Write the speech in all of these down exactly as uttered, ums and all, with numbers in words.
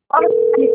Olha,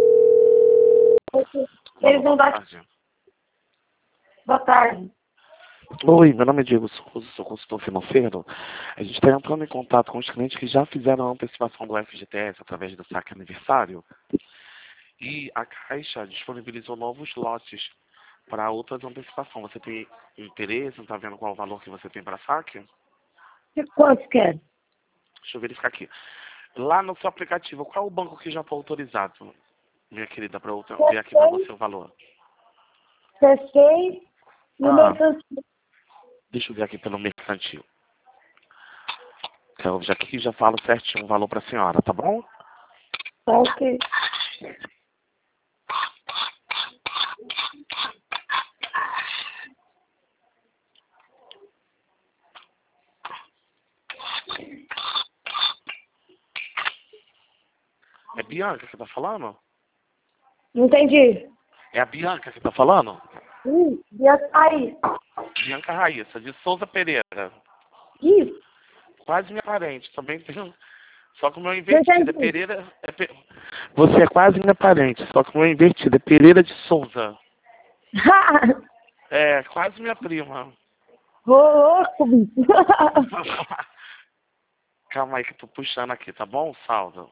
eles não dão... Boa tarde. Oi, meu nome é Diego Souza, sou consultor financeiro. A gente está entrando em contato com os clientes que já fizeram a antecipação do F G T S através do saque aniversário. E a Caixa disponibilizou novos lotes para outras antecipações. Você tem interesse? Não está vendo qual o valor que você tem para saque? Que quantos quer? Deixa eu verificar aqui. Lá no seu aplicativo, qual é o banco que já foi autorizado, minha querida, para eu ver aqui para você o valor? C seis e o Ah, mercantil. deixa eu ver aqui pelo mercantil. Eu já aqui já falo certinho o valor para a senhora, tá bom? Tá ok. É Bianca que tá falando? Não entendi. É a Bianca que tá falando? Ih, ia sair. Bianca Raíssa, de Souza Pereira. Ih, Quase minha parente, também tenho. Só que o meu não invertido é entendi. Pereira. É Pe... Você é quase minha parente, só que o meu invertido é Pereira de Souza. É, quase minha prima. Ô, louco, bicho. Calma aí que eu tô puxando aqui, tá bom? Salve.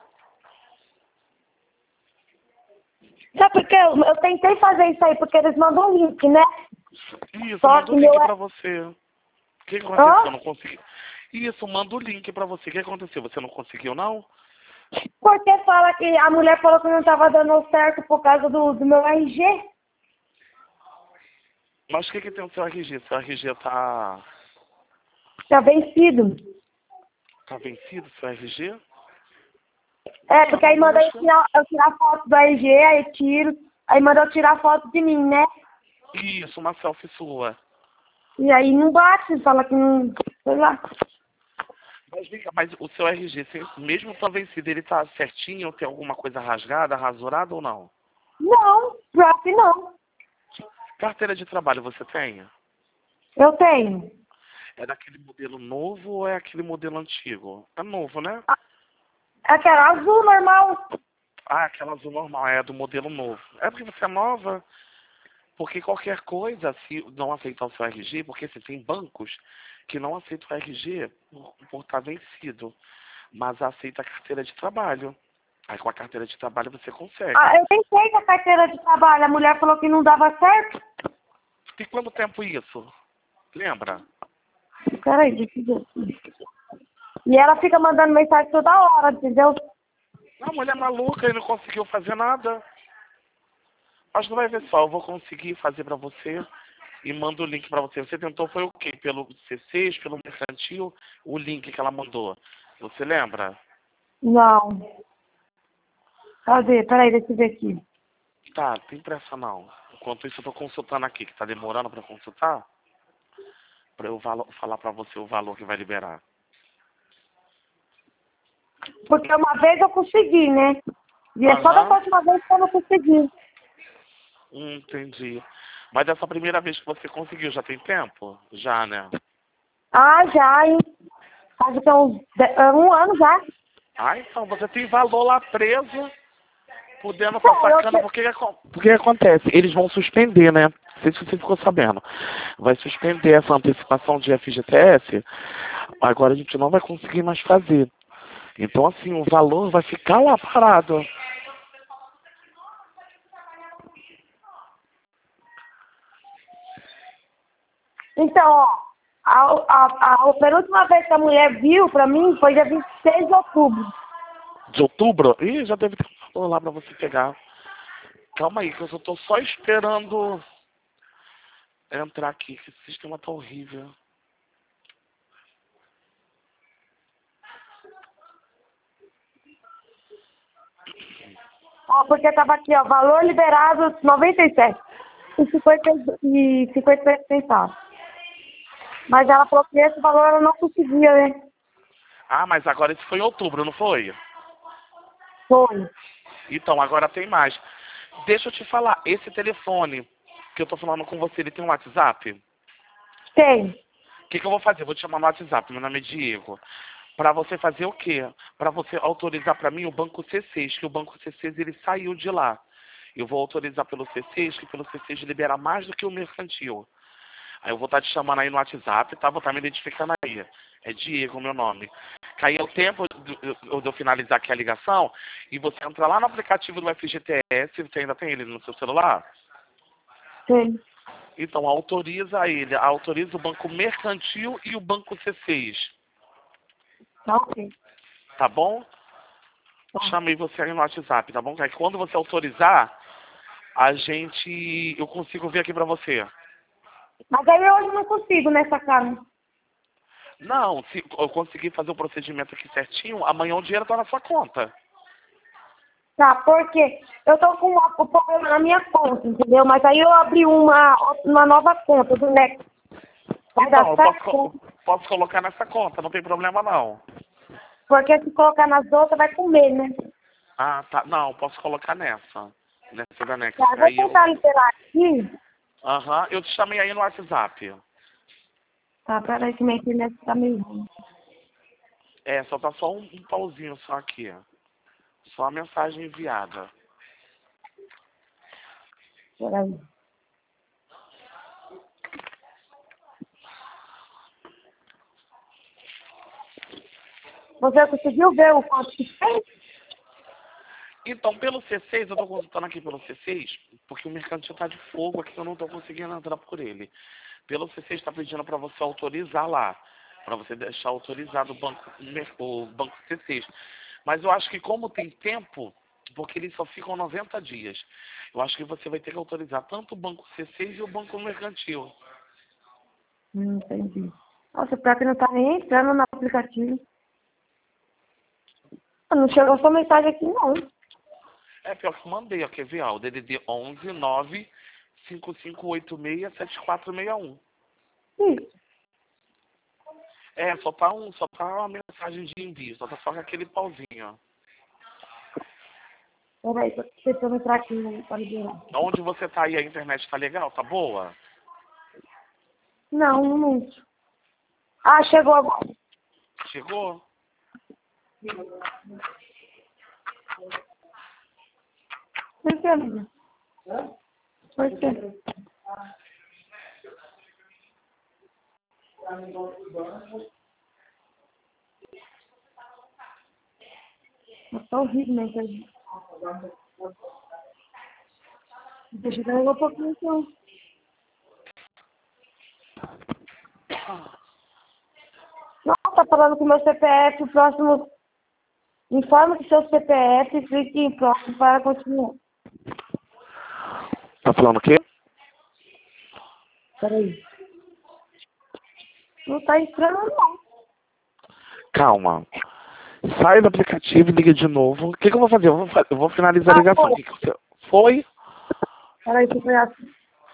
Sabe por quê? Eu, eu tentei fazer isso aí, porque eles mandam um link, né? Isso, Só manda que o meu... link pra você. O que aconteceu? Eu Hã? não consegui. Isso, manda o link pra você. O que aconteceu? Você não conseguiu, não? Porque fala que a mulher falou que não tava dando certo por causa do, do meu R G. Mas o que que tem o seu R G? Seu R G tá... Tá vencido. Tá vencido, seu R G? É, Não, porque aí mas manda acho eu que... tirar, eu tirar foto do R G, aí eu tiro. Aí manda eu tirar foto de mim, né? Isso, uma selfie sua. E aí não bate, fala que não... Sei lá. Mas vem cá, mas o seu R G, se- mesmo tá vencido, ele tá certinho ou tem alguma coisa rasgada, rasurada ou não? Não, pior que não. Carteira de trabalho você tem? Eu tenho. É daquele modelo novo ou é aquele modelo antigo? É novo, né? Aquela azul normal. Ah, aquela azul normal, é do modelo novo. É porque você é nova, porque qualquer coisa, se não aceitar o seu R G, porque assim, tem bancos que não aceitam o R G por, por estar vencido, mas aceita a carteira de trabalho. Aí com a carteira de trabalho você consegue. Ah, eu tentei com a carteira de trabalho, a mulher falou que não dava certo. Tem quanto tempo isso? Lembra? Peraí, deixa eu ver. E ela fica mandando mensagem toda hora, entendeu? A mulher maluca e não conseguiu fazer nada. Mas não vai ver só, eu vou conseguir fazer pra você e mando o link pra você. Você tentou foi o quê? Pelo C seis, pelo mercantil, o link que ela mandou. Você lembra? Não. Cadê? Peraí, deixa eu ver aqui. Tá, tem pressa não. Enquanto isso eu tô consultando aqui, que tá demorando pra consultar, pra eu valo- falar pra você o valor que vai liberar. Porque uma vez eu consegui, né? E é só da Aham, próxima vez que eu não consegui. hum, entendi. Mas essa primeira vez que você conseguiu, já tem tempo? Já, né? Ah, já, hein? Faz que uns de- é um ano já. Ah, então você tem valor lá preso, podendo estar Então, eu sacando, te- porque que acon- porque que acontece? Eles vão suspender, né? Não sei se você ficou sabendo. Vai suspender essa antecipação de F G T S, agora a gente não vai conseguir mais fazer. Então, assim, o valor vai ficar lá parado. Então, ó, a, a, a, a penúltima vez que a mulher viu pra mim foi dia vinte e seis de outubro. De outubro? Ih, já deve ter um valor lá pra você pegar. Calma aí, que eu só tô só esperando entrar aqui, que esse sistema tá horrível. Ó, porque tava aqui, ó, valor liberado noventa e sete e cinquenta e cinquenta e sete centavos. Mas ela falou que esse valor ela não conseguia, né? Ah, mas agora isso foi em outubro, não foi? Foi. Então, agora tem mais. Deixa eu te falar, esse telefone que eu tô falando com você, ele tem um WhatsApp? Tem. O que, que eu vou fazer? Eu vou te chamar no WhatsApp, meu nome é Diego. Para você fazer o quê? Para você autorizar para mim o banco C seis, que o banco C seis ele saiu de lá. Eu vou autorizar pelo C seis, que pelo C seis libera mais do que o mercantil. Aí eu vou estar te chamando aí no WhatsApp, tá? Vou estar me identificando aí. É Diego o meu nome. Que aí é o tempo de eu, de eu finalizar aqui a ligação e você entra lá no aplicativo do F G T S, você ainda tem ele no seu celular? Sim. Então autoriza ele, autoriza o banco mercantil e o banco C seis. Tá ok. Tá bom? Tá. Chamei você aí no WhatsApp, tá bom? Que aí quando você autorizar, a gente... eu consigo ver aqui pra você. Mas aí hoje eu não consigo nessa casa. Não, se eu conseguir fazer o procedimento aqui certinho, amanhã o dinheiro tá na sua conta. Tá, porque eu tô com uma- um problema na minha conta, entendeu? Mas aí eu abri uma, uma nova conta do Next. Vai Então, dar eu posso, certo? co- posso colocar nessa conta, não tem problema não. Porque se colocar nas outras vai comer, né? Ah, tá. Não, posso colocar nessa. Nessa da Next. Tá, eu vou Aí eu... tentar liberar aqui. Aham, eu te chamei aí no WhatsApp. Tá, peraí que minha internet tá meio ruim. É, só tá só um, um pauzinho só aqui. Só a mensagem enviada. Peraí. Você conseguiu ver o quanto que fez? Então, pelo C seis, eu estou consultando aqui pelo C seis, porque o mercantil está de fogo aqui, eu não estou conseguindo entrar por ele. Pelo C seis está pedindo para você autorizar lá, para você deixar autorizado o banco, o banco C seis. Mas eu acho que como tem tempo, porque eles só ficam noventa dias, eu acho que você vai ter que autorizar tanto o banco C seis e o banco mercantil. Hum, entendi. Nossa, pior que não tá nem entrando no aplicativo. Não chegou sua mensagem aqui, não. É pior que eu mandei, ó, quer ver, ó, o D D D onze nove cinco cinco oito seis sete quatro seis um. Isso. É, só tá, um, só tá uma mensagem de envio, só tá só com aquele pauzinho, ó. Peraí, tô tentando entrar aqui no para liberar. Onde você tá aí, a internet tá legal? Tá boa? Não, um minuto. Ah, chegou agora. Chegou? Por que, amiga? Por quê? Tá horrível, né? Deixa eu ver um pouquinho, então. Não, tá falando com o meu C P F, o próximo... Informa que seu C P F e clique em próximo para continuar. Tá falando o quê? Peraí. Não tá entrando, não. Calma. Sai do aplicativo e liga de novo. O que, que eu vou fazer? Eu vou, fa- eu vou finalizar a Ah, ligação. foi. O que que você... Foi? Peraí, que foi assim.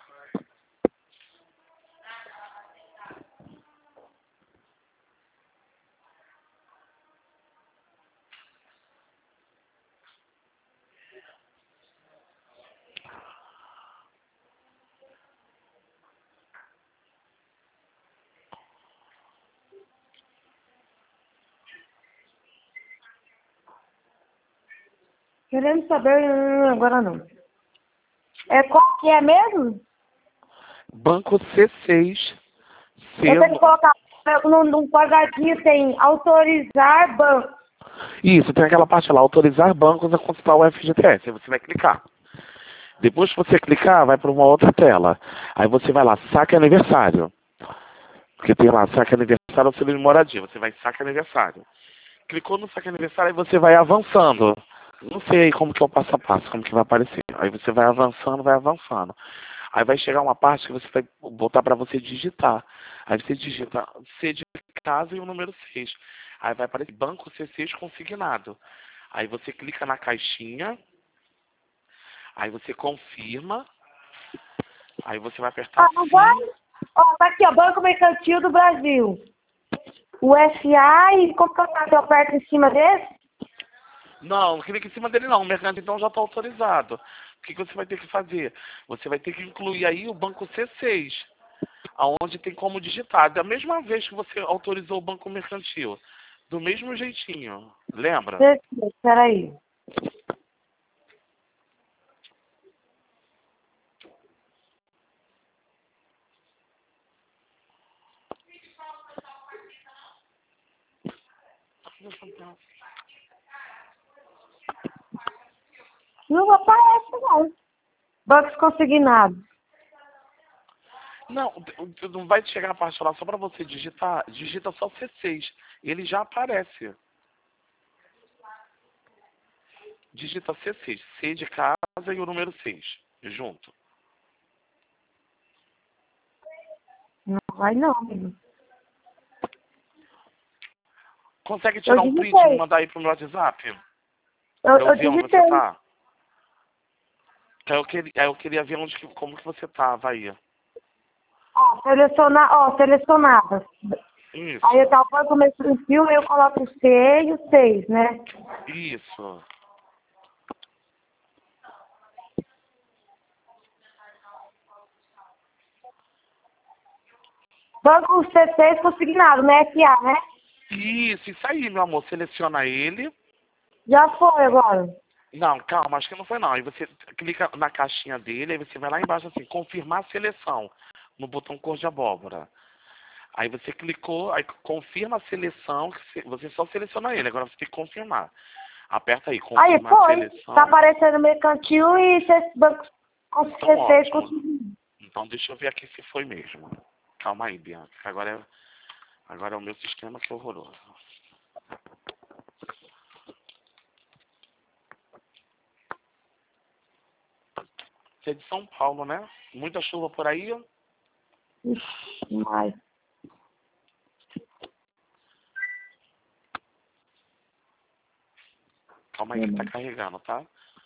Querendo saber... hum, Agora não. É qual que é mesmo? Banco C seis. C... Eu tenho que colocar no, no quadradinho, tem autorizar banco. Isso, tem aquela parte lá, autorizar bancos a consultar o F G T S. Aí você vai clicar. Depois que você clicar, vai para uma outra tela. Aí você vai lá, saque aniversário. Porque tem lá, saque aniversário ou auxílio de moradia. Você vai saque aniversário. Clicou no saque aniversário e você vai avançando. Não sei aí como que é o passo a passo, como que vai aparecer. Aí você vai avançando, vai avançando. Aí vai chegar uma parte que você vai botar para você digitar. Aí você digita C de casa e o número seis. Aí vai aparecer banco C seis consignado. Aí você clica na caixinha. Aí você confirma. Aí você vai apertar Ah, não vai? sim. Ó, tá aqui, ó, Banco Mercantil do Brasil. O S A e como que eu faço? Eu aperto em cima desse? Não, não clica em cima dele não. O mercado então já está autorizado. O que, que você vai ter que fazer? Você vai ter que incluir aí o banco C seis, aonde tem como digitar. Da mesma vez que você autorizou o banco mercantil, Do mesmo jeitinho. Lembra? Espera aí. Não aparece, não. Bancos consignados. Não, não vai chegar a parte lá só para você digitar. Digita só C seis. Ele já aparece. Digita C seis. C de casa e o número seis. Junto. Não vai não, amigo. Consegue tirar Eu um print digitei. e mandar aí pro meu WhatsApp? Eu, Pra eu ver onde você digitei. tá? Aí eu queria, aí eu queria ver onde, que- como que você tava aí. Ó, selecionar, ó, selecionadas. Isso. Aí eu tava no começo do fio, eu coloco o C e o seis, né? Isso. Banco C seis consignado, né? F A, né? Isso, isso aí, meu amor. Seleciona ele. Já foi agora. Não, calma, acho que não foi não. Aí você clica na caixinha dele, aí você vai lá embaixo assim, confirmar a seleção, no botão cor de abóbora. Aí você clicou, aí confirma a seleção, que você só seleciona ele, agora você tem que confirmar. Aperta aí, Aí confirmar a foi. seleção. Tá aparecendo mercantil e C- banco Então C seis ótimo. consignado. Então deixa eu ver aqui se foi mesmo. Calma aí, Bianca, que agora é, agora é o meu sistema que é horroroso. Você é de São Paulo, né? Muita chuva por aí? Ixi, demais. Calma aí que tá carregando, tá?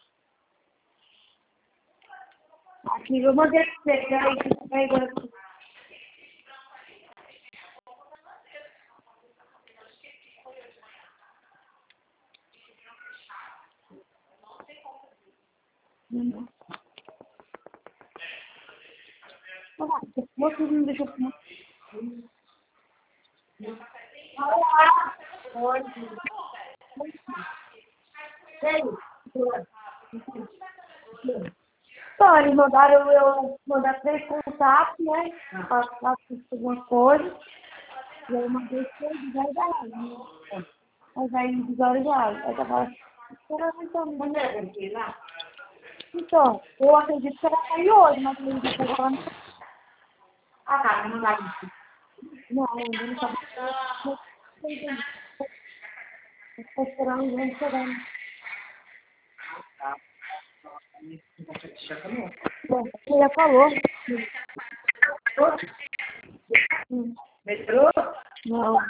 Aqui, eu mandei pra você. Peraí, que você pegou aqui. Não. Ah, você não deixou fumar. Então, eles mandaram eu mandar três contatos, né? Passar alguma coisa. E aí eu mandei três visualizados, né? Mas aí visualizados. Aí tava esperando então. Então, eu acredito que ela caiu hoje, mas eu acredito que ela não. Ah, tá, não mandaram isso. Não, ainda não sabe. Estou esperando, vamos esperando. Bom, você já falou. Hum. Metrô? Não.